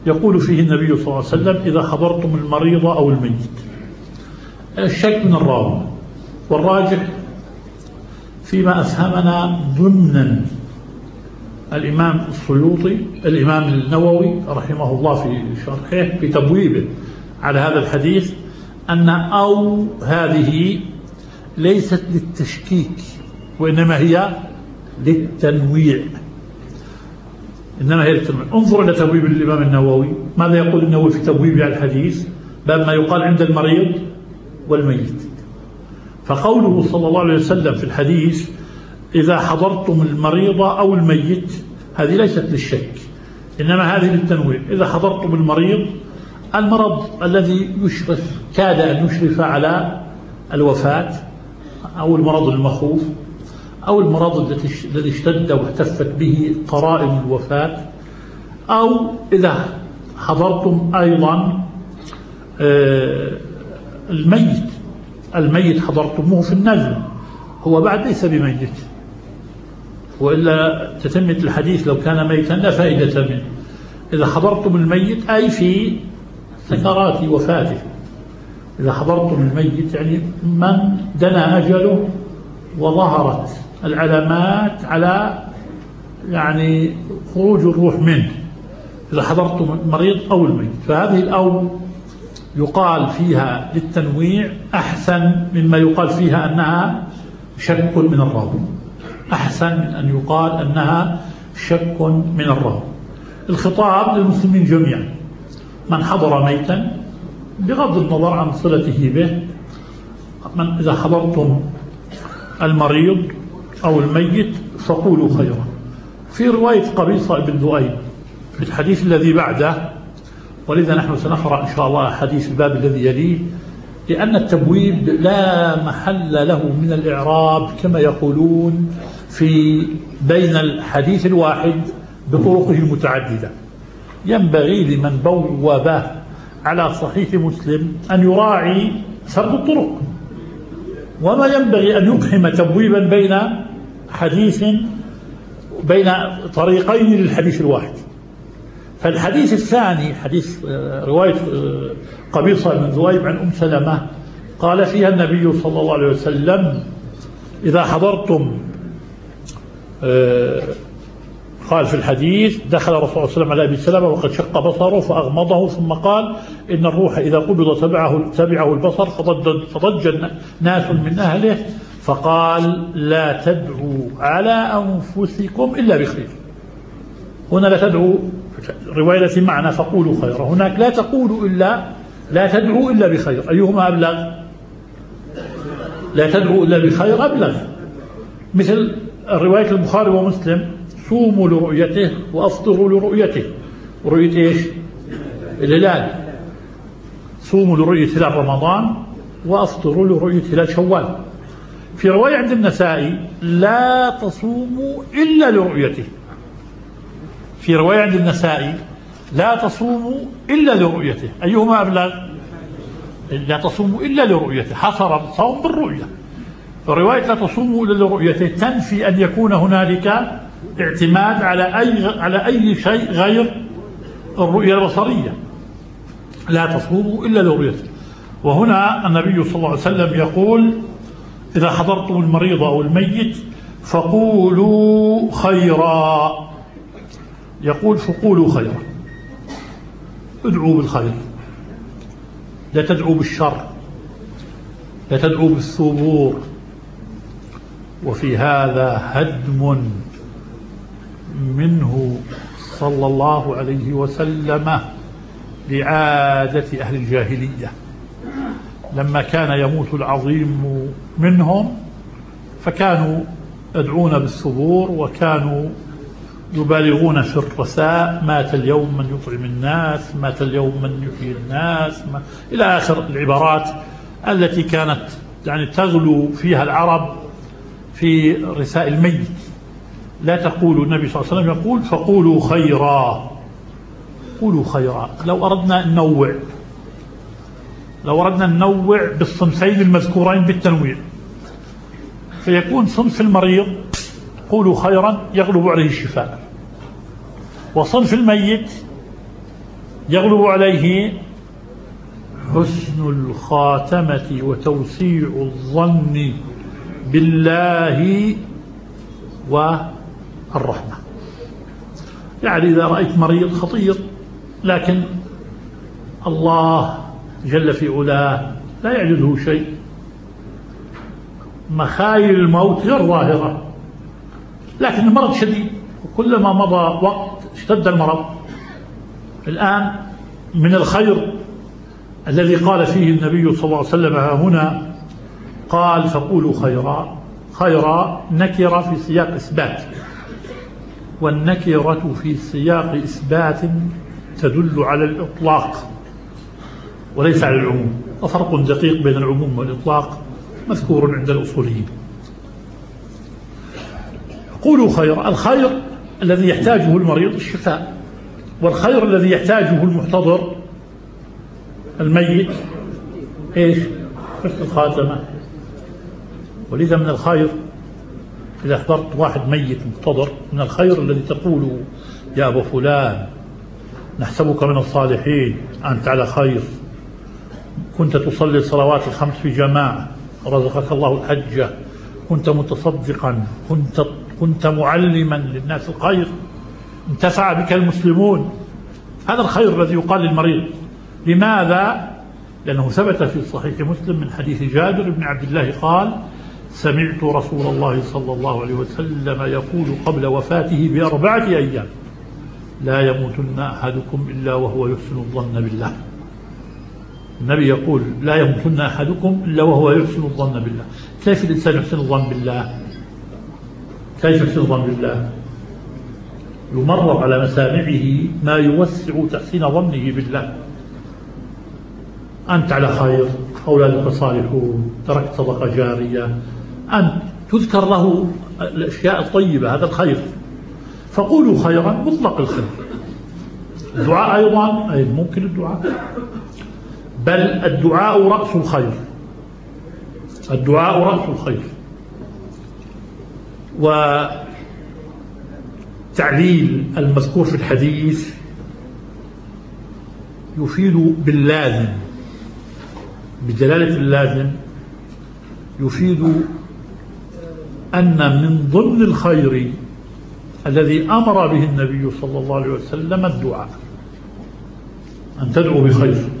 يقول فيه النبي صلى الله عليه وسلم: إذا حضرتم المريض أو الميت. الشك من الراوي، والراجح فيما أفهمنا ضمنا الإمام السيوطي الإمام النووي رحمه الله في شرحه في تبويبه على هذا الحديث أن أو هذه ليست للتشكيك وإنما هي للتنويع. انظر إلى تبويب الإمام النووي، ماذا يقول النووي في تبويبه على الحديث؟ باب ما يقال عند المريض والميت. فقوله صلى الله عليه وسلم في الحديث: إذا حضرتم المريض أو الميت، هذه ليست للشك إنما هذه للتنويع. إذا حضرتم المرض الذي كاد أن يشرف على الوفاة، أو المرض المخوف، أو المرض الذي اشتد واحتفت به قرائن الوفاة، أو إذا حضرتم أيضا الميت حضرتموه في النزل، هو بعد ليس بميت، وإلا تتمة الحديث لو كان ميتا لا فائدة منه. إذا حضرتم الميت أي في سكرات وفاته. إذا حضرتم الميت يعني من دنا أجله وظهرت العلامات على يعني خروج الروح منه، إذا حضرتم المريض أو الميت. فهذه الأو يقال فيها للتنويع أحسن مما يقال فيها أنها شك من الراوي، أحسن من أن يقال أنها شك من الراوي. الخطاب للمسلمين جميعا، من حضر ميتا بغض النظر عن صلته به، إذا حضرتم المريض أو الميت فقولوا خيرا. في رواية قبيصة بن ذؤيب في الحديث الذي بعده، ولذا نحن سنقرأ إن شاء الله حديث الباب الذي يليه، لأن التبويب لا محل له من الإعراب كما يقولون في بين الحديث الواحد بطرقه المتعددة. ينبغي لمن بوب على صحيح مسلم أن يراعي سرد الطرق، وما ينبغي أن يقحم تبويبا بين طريقين للحديث الواحد. فالحديث الثاني حديث رواية قبيصة بن ذؤيب عن أم سلمة قال فيها النبي صلى الله عليه وسلم: إذا حضرتم، قال في الحديث: دخل الرسول صلى الله عليه وسلم على أبي سلمة وقد شق بصره فأغمضه، ثم قال: إن الروح إذا قبض تبعه البصر، فضج ناس من أهله، فقال: لا تدعوا على أنفسكم إلا بخير. هنا لا تدعوا رواية معنى فقولوا خيرا، هناك لا تدعوا إلا بخير. أيهما أبلغ؟ لا تدعوا إلا بخير أبلغ. مثل رواية البخاري ومسلم: صوموا لرؤيته وأفطروا لرؤيته. رؤية إيش؟ الهلال. صوموا لرؤية هلال رمضان وأفطروا لرؤية هلال شوال. في رواية عند النسائي: لا تصوموا إلا لرؤيته. في رواية عند النسائي: لا تصوموا إلا لرؤيته. أيهما أبلغ؟ لا تصوموا إلا لرؤيته، حصر الصوم بالرؤية. فرواية لا تصوموا إلا لرؤيته تنفي أن يكون هنالك اعتماد على أي شيء غير الرؤية البصرية. لا تصوموا إلا لرؤيته. وهنا النبي صلى الله عليه وسلم يقول: إذا حضرتم المريض أو الميت فقولوا خيرا. يقول: فقولوا خيرا، ادعوا بالخير، لا تدعوا بالشر، لا تدعوا بالثبور. وفي هذا هدم منه صلى الله عليه وسلم لعادة أهل الجاهلية، لما كان يموت العظيم منهم فكانوا يدعون بالثبور، وكانوا يبالغون في الرثاء: مات اليوم من يطعم الناس، مات اليوم من يحيي الناس، إلى آخر العبارات التي كانت يعني تغلو فيها العرب في رثاء الميت. لا تقولوا، النبي صلى الله عليه وسلم يقول: فقولوا خيرا. قولوا خيرا. لو أردنا ننوع بالصنفين المذكورين بالتنويع، فيكون صنف المريض قولوا خيرا يغلب عليه الشفاء، وصنف الميت يغلب عليه حسن الخاتمة وتوسيع الظن بالله والرحمة. يعني إذا رأيت مريض خطير لكن الله جل في علاه لا يعجزه شيء، مخايل الموت غير ظاهرة، لكن المرض شديد، وكلما مضى وقت اشتد المرض. الآن من الخير الذي قال فيه النبي صلى الله عليه وسلم هنا، قال فقولوا خيرا. خيرا نكرة في سياق إثبات، والنكرة في سياق إثبات تدل على الإطلاق وليس على العموم، وفرق دقيق بين العموم والإطلاق مذكور عند الأصوليين. قولوا خيرا، الخير الذي يحتاجه المريض الشفاء، والخير الذي يحتاجه المحتضر الميت ايش؟ حسن الخاتمة. ولذا من الخير إذا احضرت واحد ميت محتضر، من الخير الذي تقول يا أبو فلان نحسبك من الصالحين، أنت على خير، كنت تصلي الصلوات الخمس في جماعة، رزقك الله الحجة، كنت متصدقا، كنت معلما للناس الخير، انتفع بك المسلمون. هذا الخير الذي يقال للمريض. لماذا؟ لأنه ثبت في صحيح مسلم من حديث جابر بن عبد الله قال سمعت رسول الله صلى الله عليه وسلم يقول قبل وفاته ب4 أيام لا يموتن أحدكم إلا وهو يحسن الظن بالله. النبي يقول لا يموتن أحدكم إلا وهو يحسن الظن بالله. كيف الإنسان يحسن الظن بالله؟ كيف يحسن الظن بالله؟ يمرر على مسامعه ما يوسع تحسين ظنه بالله. أنت على خير، أولادك صالحون، تركت صدقة جارية، أنت تذكر له الأشياء الطيبة، هذا الخير. فقولوا خيرا مطلق الخير. الدعاء أيضا أي ممكن الدعاء، بل الدعاء رأس الخير، الدعاء رأس الخير. وتعليل المذكور في الحديث يفيد باللازم، بدلالة اللازم يفيد أن من ضمن الخير الذي أمر به النبي صلى الله عليه وسلم الدعاء، أن تدعو بخير.